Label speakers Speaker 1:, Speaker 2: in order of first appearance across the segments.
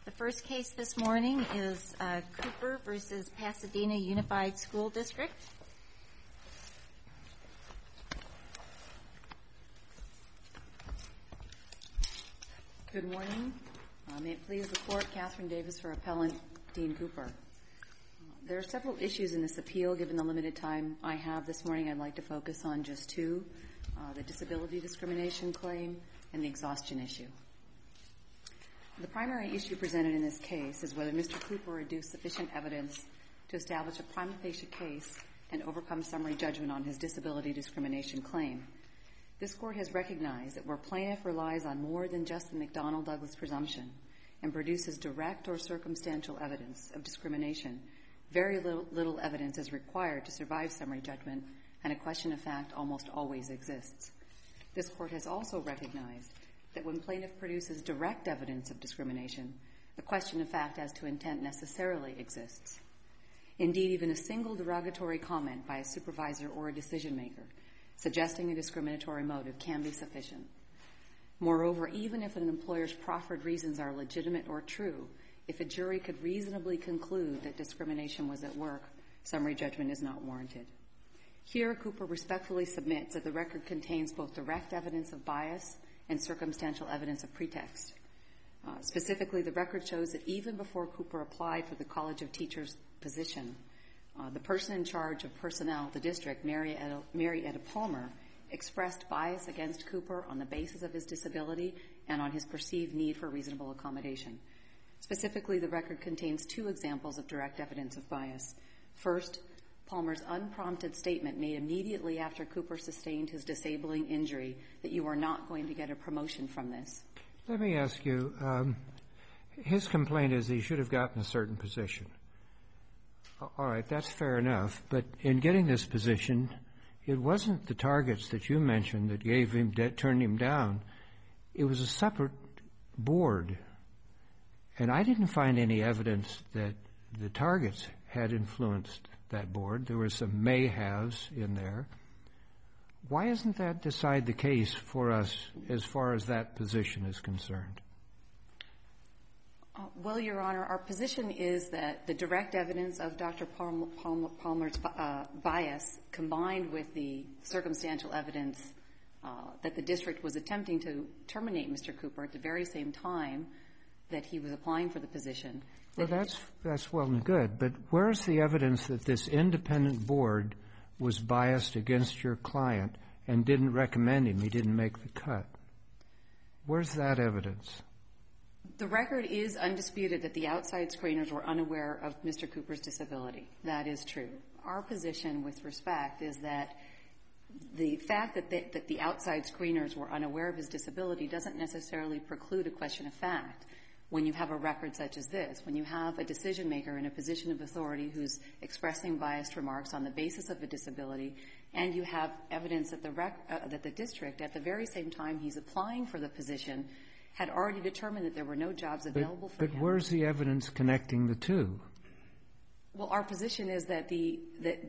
Speaker 1: The first case this morning is Cooper v. Pasadena Unified School District.
Speaker 2: Good morning. May it please the Court, Catherine Davis for Appellant Dean Cooper. There are several issues in this appeal. Given the limited time I have this morning, I'd like to focus on just two, the disability discrimination claim and the exhaustion issue. The primary issue presented in this case is whether Mr. Cooper adduced sufficient evidence to establish a prima facie case and overcome summary judgment on his disability discrimination claim. This Court has recognized that where plaintiff relies on more than just the McDonnell-Douglas presumption and produces direct or circumstantial evidence of discrimination, very little evidence is required to survive summary judgment, and a question of fact almost always exists. This Court has also recognized that when plaintiff produces direct evidence of discrimination, a question of fact as to intent necessarily exists. Indeed, even a single derogatory comment by a supervisor or a decision-maker suggesting a discriminatory motive can be sufficient. Moreover, even if an employer's proffered reasons are legitimate or true, if a jury could reasonably conclude that discrimination was at work, summary judgment is not warranted. Here, Cooper respectfully submits that the record contains both direct evidence of bias and circumstantial evidence of pretext. Specifically, the record shows that even before Cooper applied for the College of Teachers position, the person in charge of personnel at the district, Mary Etta Palmer, expressed bias against Cooper on the basis of his disability and on his perceived need for reasonable accommodation. Specifically, the record contains two examples of direct evidence of bias. First, Palmer's unprompted statement made immediately after Cooper sustained his disabling injury that you are not going to get a promotion from this.
Speaker 3: Let me ask you, his complaint is he should have gotten a certain position. All right, that's fair enough. But in getting this position, it wasn't the targets that you mentioned that gave him, that turned him down. It was a separate board. And I didn't find any evidence that the targets had influenced that board. There were some may-haves in there. Why isn't that decide the case for us as far as that position is concerned?
Speaker 2: Well, Your Honor, our position is that the direct evidence of Dr. Palmer's bias combined with the circumstantial evidence that the district was attempting to terminate Mr. Cooper at the very same time that he was applying for the position.
Speaker 3: Well, that's well and good. But where's the evidence that this independent board was biased against your client and didn't recommend him? He didn't make the cut. Where's that evidence?
Speaker 2: The record is undisputed that the outside screeners were unaware of Mr. Cooper's disability. That is true. Our position with respect is that the fact that the outside screeners were unaware of his disability doesn't necessarily preclude a question of fact when you have a record such as this, when you have a decision-maker in a position of authority who's expressing biased remarks on the basis of a disability, and you have evidence that the district, at the very same time he's applying for the position, had already determined that there were no jobs available for him.
Speaker 3: But where's the evidence connecting the two?
Speaker 2: Well, our position is that the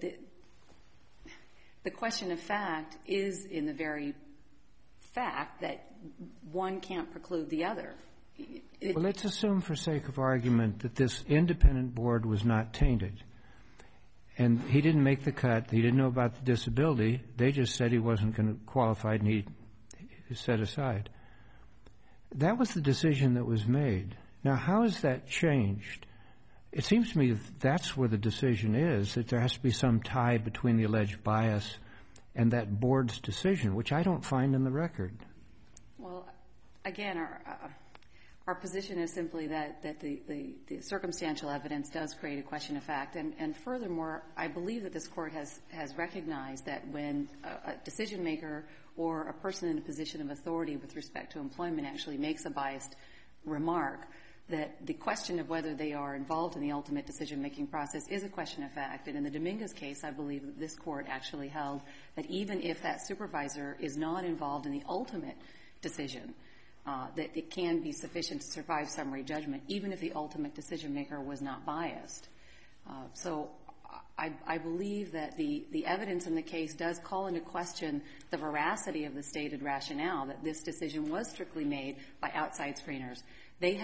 Speaker 2: question of fact is in the very fact that one can't preclude the other.
Speaker 3: Well, let's assume for sake of argument that this independent board was not tainted. And he didn't make the cut. He didn't know about the disability. They just said he wasn't going to qualify and he set aside. That was the decision that was made. Now, how has that changed? It seems to me that's where the decision is, that there has to be some tie between the alleged bias and that board's decision, which I don't find in the record.
Speaker 2: Well, again, our position is simply that the circumstantial evidence does create a question of fact. And furthermore, I believe that this Court has recognized that when a decision-maker or a person in a position of authority with respect to employment actually makes a biased remark, that the question of whether they are involved in the ultimate decision-making process is a question of fact. And in the Dominguez case, I believe that this Court actually held that even if that supervisor is not involved in the ultimate decision, that it can be sufficient to survive summary judgment, even if the ultimate decision-maker was not biased. So I believe that the evidence in the case does call into question the veracity of the stated rationale that this decision was strictly made by outside screeners. They had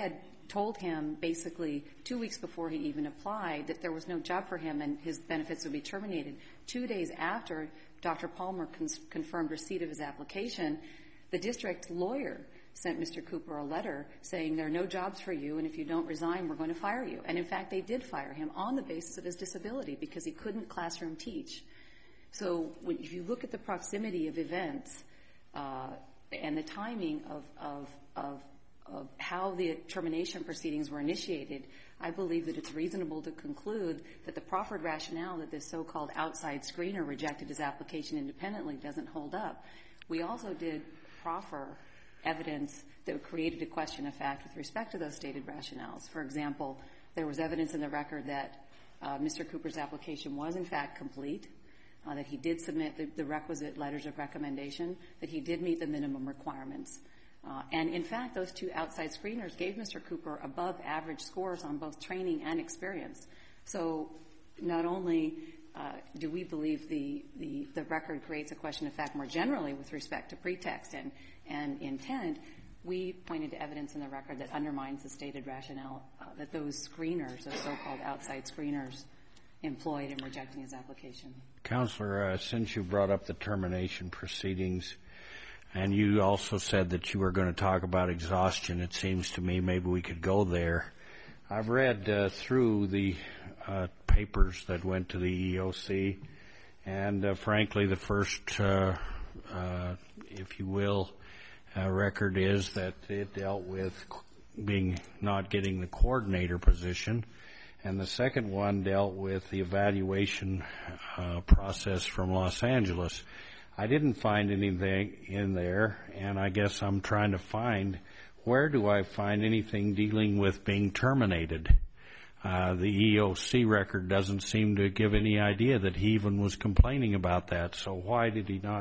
Speaker 2: told him basically 2 weeks before he even applied that there was no job for him and his benefits would be terminated. 2 days after Dr. Palmer confirmed receipt of his application, the district lawyer sent Mr. Cooper a letter saying there are no jobs for you, and if you don't resign, we're going to fire you. And, in fact, they did fire him on the basis of his disability because he couldn't classroom teach. So if you look at the proximity of events and the timing of how the termination proceedings were initiated, I believe that it's reasonable to conclude that the proffered rationale that this so-called outside screener rejected his application independently doesn't hold up. We also did proffer evidence that created a question of fact with respect to those stated rationales. For example, there was evidence in the record that Mr. Cooper's application was, in fact, complete, that he did submit the requisite letters of recommendation, that he did meet the minimum requirements. And, in fact, those two outside screeners gave Mr. Cooper above-average scores on both training and experience. So not only do we believe the record creates a question of fact more generally with respect to pretext and intent, we pointed to evidence in the record that undermines the stated rationale that those screeners, those so-called outside screeners, employed in rejecting his application.
Speaker 4: Counselor, since you brought up the termination proceedings, and you also said that you were going to talk about exhaustion, it seems to me maybe we could go there. I've read through the papers that went to the EEOC, and frankly, the first, if you will, record is that it dealt with not getting the coordinator position, and the second one dealt with the evaluation process from Los Angeles. I didn't find anything in there, and I guess I'm trying to find where do I find anything dealing with being terminated. The EEOC record doesn't seem to give any idea that he even was complaining about that. So why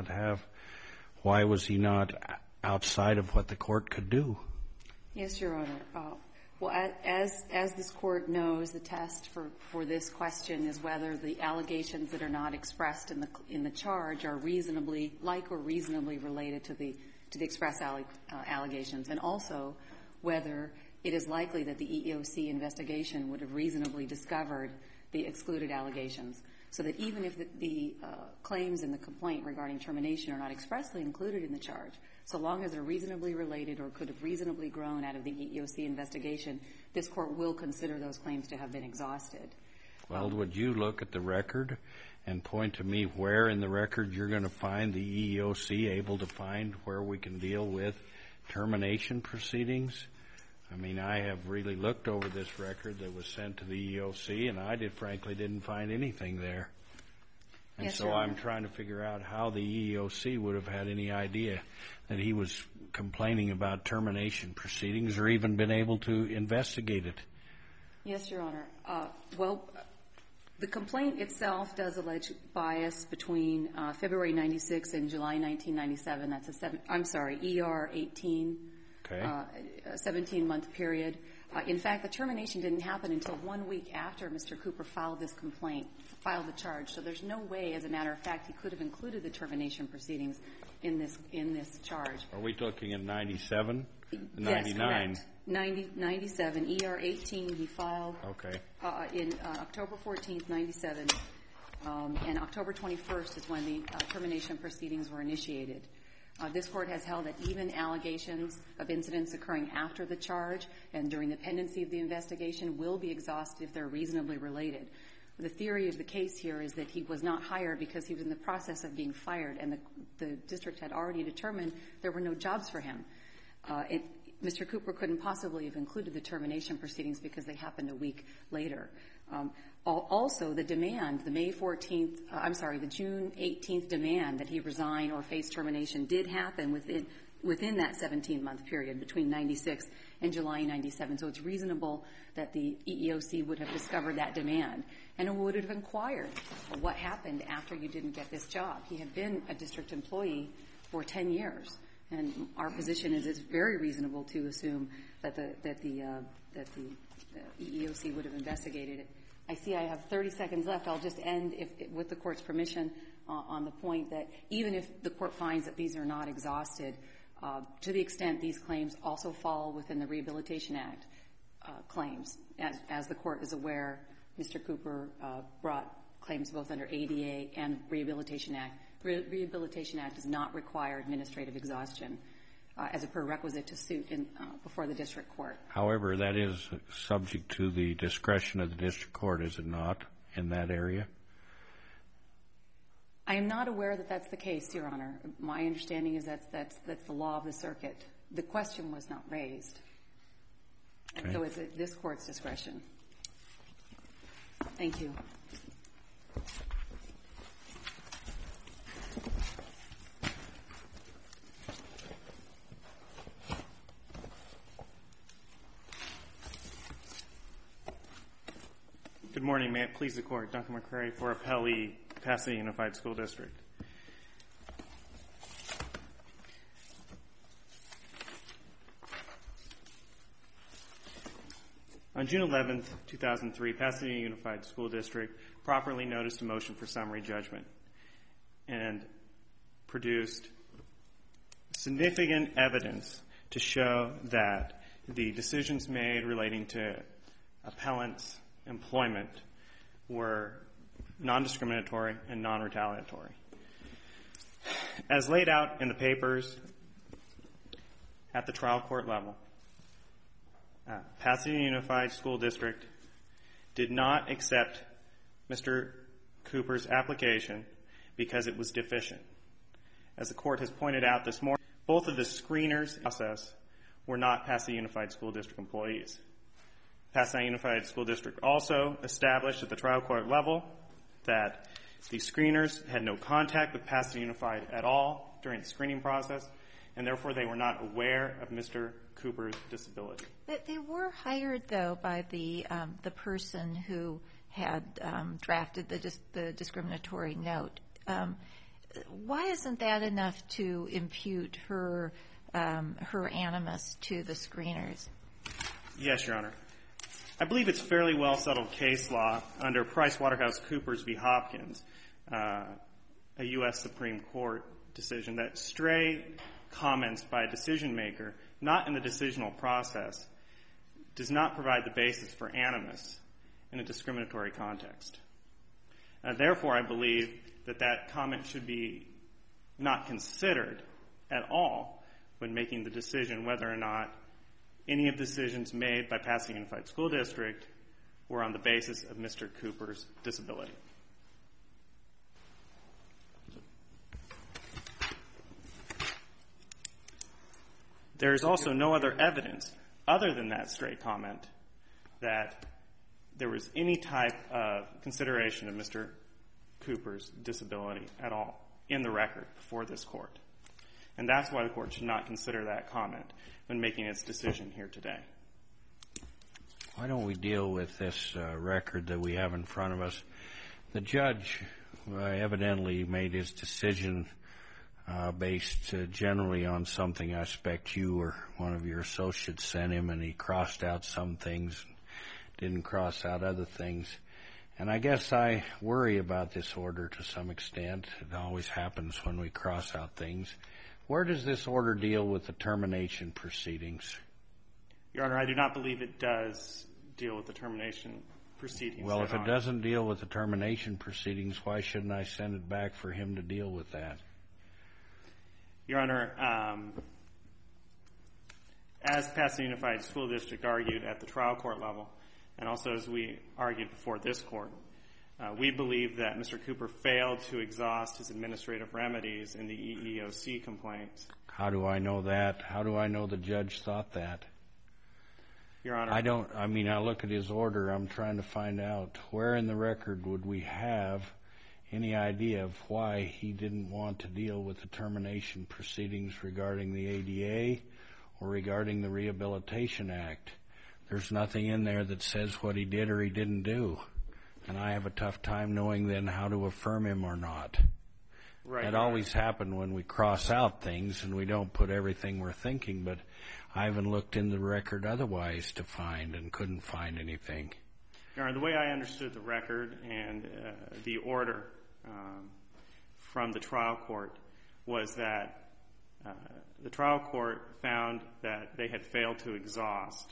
Speaker 4: was he not outside of what the court could do?
Speaker 2: Yes, Your Honor. Well, as this Court knows, the test for this question is whether the allegations that are not expressed in the charge are reasonably related to the express allegations, and also whether it is likely that the EEOC investigation would have reasonably discovered the excluded allegations, so that even if the claims in the complaint regarding termination are not expressly included in the charge, so long as they're reasonably related or could have reasonably grown out of the EEOC investigation, this Court will consider those claims to have been exhausted.
Speaker 4: Well, would you look at the record and point to me where in the record you're going to find the EEOC able to find where we can deal with termination proceedings? I mean, I have really looked over this record that was sent to the EEOC, and I frankly didn't find anything there. And
Speaker 2: yes,
Speaker 4: so I'm trying to figure out how the EEOC would have had any idea that he was complaining about termination proceedings or even been able to investigate it.
Speaker 2: Yes, Your Honor. Well, the complaint itself does allege bias between February 96 and July 1997. That's ER 18,
Speaker 4: okay.
Speaker 2: A 17-month period. In fact, the termination didn't happen until 1 week after Mr. Cooper filed this complaint, filed the charge. So there's no way, as a matter of fact, he could have included the termination proceedings in this charge.
Speaker 4: Are we looking at 97?
Speaker 2: Yes,
Speaker 4: 99?
Speaker 2: correct. 97, ER 18, he filed in October 14th, 97, and October 21st is when the termination proceedings were initiated. This Court has held that even allegations of incidents occurring after the charge and during the pendency of the investigation will be exhausted if they're reasonably related. The theory of the case here is that he was not hired because he was in the process of being fired, and the district had already determined there were no jobs for him. Mr. Cooper couldn't possibly have included the termination proceedings because they happened a week later. Also, the demand, the June 18th demand that he resign or face termination did happen within that 17-month period between 96 and July 97. So it's reasonable that the EEOC would have discovered that demand and would have inquired what happened after you didn't get this job. He had been a district employee for 10 years. And our position is it's very reasonable to assume that the EEOC would have investigated it. I see I have 30 seconds left. I'll just end, with the Court's permission, on the point that even if the Court finds that these are not exhausted, to the extent these claims also fall within the Rehabilitation Act, claims. As the Court is aware, Mr. Cooper brought claims both under ADA and Rehabilitation Act. Rehabilitation Act does not require administrative exhaustion as a prerequisite to suit before the district court.
Speaker 4: However, that is subject to the discretion of the district court, is it not, in that area?
Speaker 2: I am not aware that that's the case, Your Honor. My understanding is that's the law of the circuit. The question was not raised.
Speaker 4: Okay.
Speaker 2: And so it's at this Court's discretion. Thank you.
Speaker 5: Good morning. May it please the Court. Duncan McCrary for Appellee, Pasadena Unified School District. On June 11, 2003, Pasadena Unified School District properly noticed a motion for summary judgment and produced significant evidence to show that the decisions made relating to appellant's employment were non-discriminatory and non-retaliatory. As laid out in the papers at the trial court level, Pasadena Unified School District did not accept Mr. Cooper's application because it was deficient. As the Court has pointed out this morning, both of the screeners process were not Pasadena Unified School District employees. Pasadena Unified School District also established at the trial court level that the screeners had no contact with Pasadena Unified at all during the screening process, and therefore they were not aware of Mr. Cooper's disability.
Speaker 1: They were hired, though, by the person who had drafted the discriminatory note. Why isn't that enough to impute her animus to the screeners?
Speaker 5: Yes, Your Honor. I believe it's fairly well-settled case law under PricewaterhouseCoopers v. Hopkins, a U.S. Supreme Court decision, that stray comments by a decision-maker, not in the decisional process, does not provide the basis for animus in a discriminatory context. Therefore, I believe that that comment should be not considered at all when making the decision whether or not any of the decisions made by Pasadena Unified School District were on the basis of Mr. Cooper's disability. There is also no other evidence other than that stray comment that there was any type of consideration of Mr. Cooper's disability at all in the record before this Court. And that's why the Court should not consider that comment when making its decision here today.
Speaker 4: Why don't we deal with this record that we have in front of us? The judge evidently made his decision based generally on something I expect you or one of your associates sent him, and he crossed out some things, didn't cross out other things. And I guess I worry about this order to some extent. It always happens when we cross out things. Where does this order deal with the termination proceedings?
Speaker 5: Your Honor, I do not believe it does deal with the termination proceedings.
Speaker 4: Well, if it doesn't deal with the termination proceedings, why shouldn't I send it back for him to deal with that?
Speaker 5: Your Honor, as Pasadena Unified School District argued at the trial court level, and also as we argued before this Court, we believe that Mr. Cooper failed to exhaust his administrative remedies in the EEOC complaints.
Speaker 4: How do I know that? How do I know the judge thought that?
Speaker 5: Your Honor,
Speaker 4: I look at his order, I'm trying to find out where in the record would we have any idea of why he didn't want to deal with the termination proceedings regarding the ADA or regarding the Rehabilitation Act. There's nothing in there that says what he did or he didn't do. And I have a tough time knowing then how to affirm him or not.
Speaker 5: Right.
Speaker 4: That always happens when we cross out things and we don't put everything we're thinking, but I haven't looked in the record otherwise to find and couldn't find anything.
Speaker 5: Your Honor, the way I understood the record and the order from the trial court was that the trial court found that they had failed to exhaust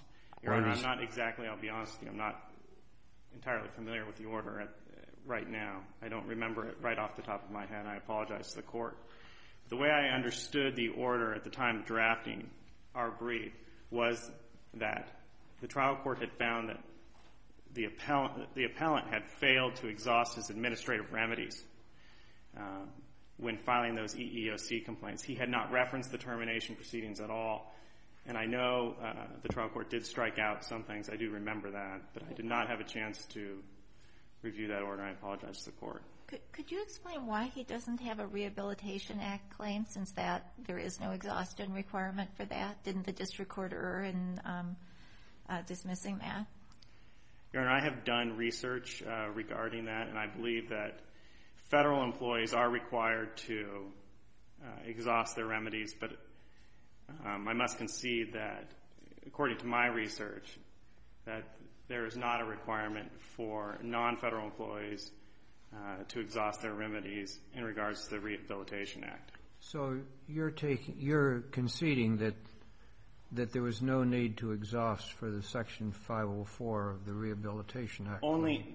Speaker 5: Your Honor, I'm not exactly, I'll be honest with you, I'm not entirely familiar with the order right now. I don't remember it right off the top of my head. I apologize to the Court. The way I understood the order at the time of drafting our brief was that the trial court had found that the appellant had failed to exhaust his administrative remedies when filing those EEOC complaints. He had not referenced the termination proceedings at all. And I know the trial court did strike out some things. I do remember that. But I did not have a chance to review that order. I apologize to the Court.
Speaker 1: Could you explain why he doesn't have a Rehabilitation Act claim, since that there is no exhaustion requirement for that? Didn't the district court err in dismissing that?
Speaker 5: Your Honor, I have done research regarding that, and I believe that federal employees are required to exhaust their remedies, but I must concede that, according to my research, that there is not a requirement for non-federal employees to exhaust their remedies in regards to the Rehabilitation Act.
Speaker 3: So you're conceding that there was no need to exhaust for the Section 504 of the Rehabilitation Act?
Speaker 5: Only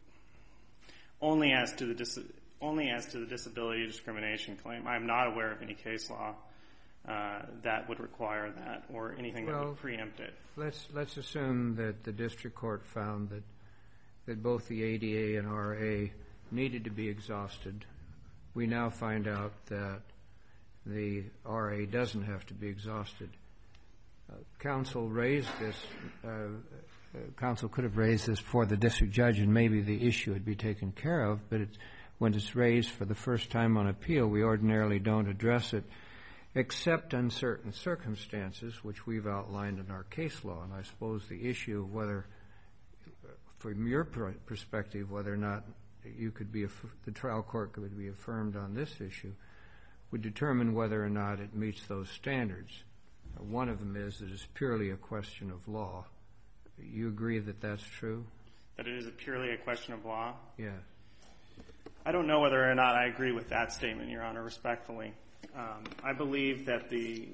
Speaker 5: as to the disability discrimination claim. I am not aware of any case law that would require that or anything that would preempt it.
Speaker 3: Let's assume that the district court found that both the ADA and RA needed to be exhausted. We now find out that the RA doesn't have to be exhausted. Counsel raised this. Counsel could have raised this before the district judge, and maybe the issue would be taken care of. But when it's raised for the first time on appeal, we ordinarily don't address it, except in certain circumstances, which we've outlined in our case law. And I suppose the issue of whether, from your perspective, whether or not the trial court could be affirmed on this issue, would determine whether or not it meets those standards. One of them is that it's purely a question of law. You agree that that's true?
Speaker 5: That it is purely a question of law?
Speaker 3: Yes.
Speaker 5: I don't know whether or not I agree with that statement, Your Honor, respectfully. I believe that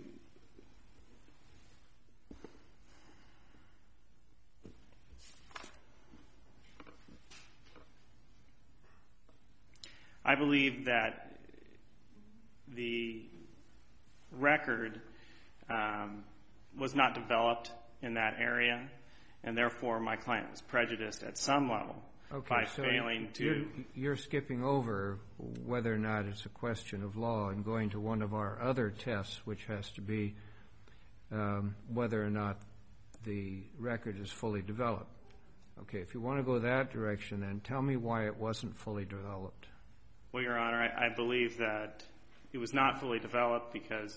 Speaker 5: the record was not developed in that area, and therefore my client was prejudiced at some level by failing to...
Speaker 3: You're skipping over whether or not it's a question of law and going to one of our other tests, which has to be whether or not the record is fully developed. Okay, if you want to go that direction, then tell me why it wasn't fully developed.
Speaker 5: Well, Your Honor, I believe that it was not fully developed because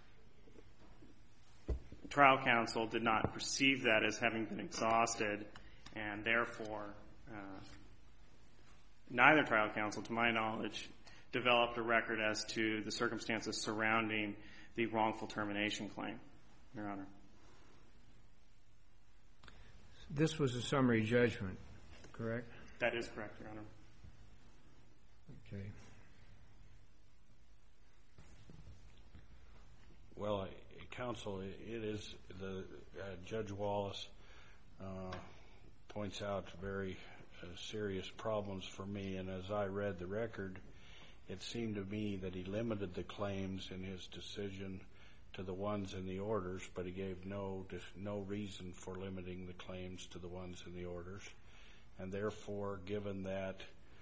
Speaker 5: trial counsel did not perceive that as having been exhausted, and therefore neither trial counsel, to my knowledge, developed a record as to the circumstances surrounding the wrongful termination claim, Your Honor.
Speaker 3: This was a summary judgment, correct?
Speaker 5: That is correct, Your Honor.
Speaker 3: Okay.
Speaker 4: Well, counsel, it is Judge Wallace points out very serious problems for me, and as I read the record, it seemed to me that he limited the claims in his decision to the ones in the orders, but he gave no reason for limiting the claims to the ones in the orders, and therefore, given that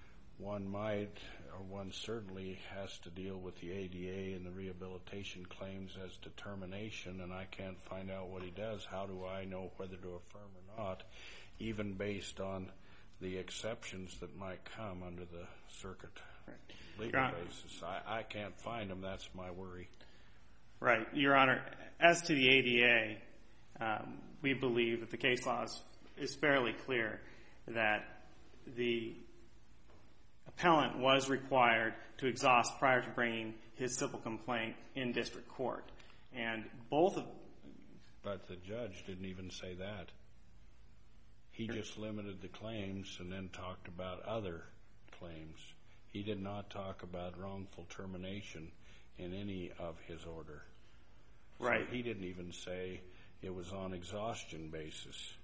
Speaker 4: one certainly has to deal with the ADA and the rehabilitation claims as determination, and I can't find out what he does. How do I know whether to affirm or not, even based on the exceptions that might come under the circuit legal basis? I can't find them. That's my worry.
Speaker 5: Right. Your Honor, as to the ADA, we believe that the case law is fairly clear that the appellant was required to exhaust prior to bringing his civil complaint in district court. And both of...
Speaker 4: But the judge didn't even say that. He just limited the claims and then talked about other claims. He did not talk about wrongful termination in any of his order.
Speaker 5: Right.
Speaker 4: So he didn't even say it was on exhaustion basis.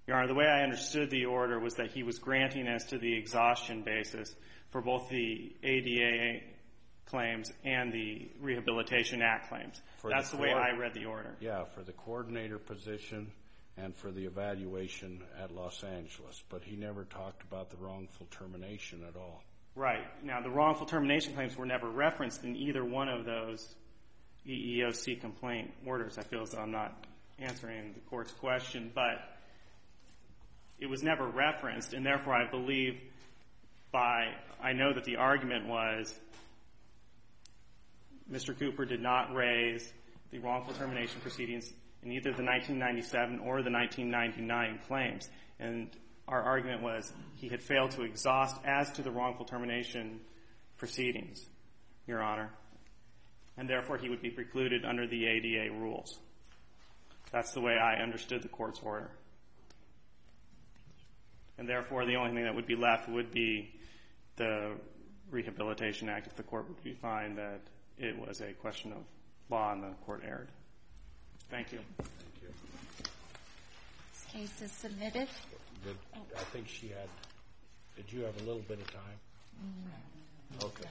Speaker 5: Your Honor, the way I understood the order was that he was granting as to the exhaustion basis for both the ADA claims and the Rehabilitation Act claims. That's the way I read the order.
Speaker 4: Yeah, for the coordinator position and for the evaluation at Los Angeles. But he never talked about the wrongful termination at all.
Speaker 5: Right. Now, the wrongful termination claims were never referenced in either one of those EEOC complaint orders. I feel as though I'm not answering the Court's question, but it was never referenced, and therefore I believe I know that the argument was Mr. Cooper did not raise the wrongful termination proceedings in either the 1997 or the 1999 claims. And our argument was he had failed to exhaust as to the wrongful termination proceedings, Your Honor, and therefore he would be precluded under the ADA rules. That's the way I understood the Court's order. And therefore, the only thing that would be left would be the Rehabilitation Act if the Court would find that it was a question of law and the Court erred. Thank you.
Speaker 4: Thank you.
Speaker 1: This case is submitted.
Speaker 4: I think she had. Did you have a little bit of time? Okay.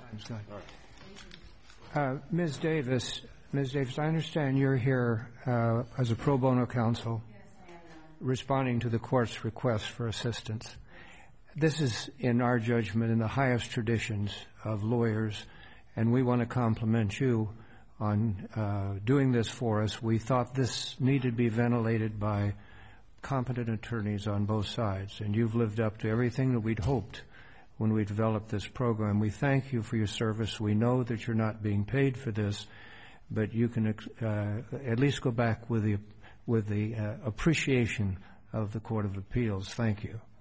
Speaker 3: All right. Ms. Davis, I understand you're here as a pro bono counsel. Yes, I am. Responding to the Court's request for assistance. This is, in our judgment, in the highest traditions of lawyers, and we want to compliment you on doing this for us. We thought this needed to be ventilated by competent attorneys on both sides, and you've lived up to everything that we'd hoped when we developed this program. We thank you for your service. We know that you're not being paid for this, but you can at least go back with the appreciation of the Court of Appeals. Thank you.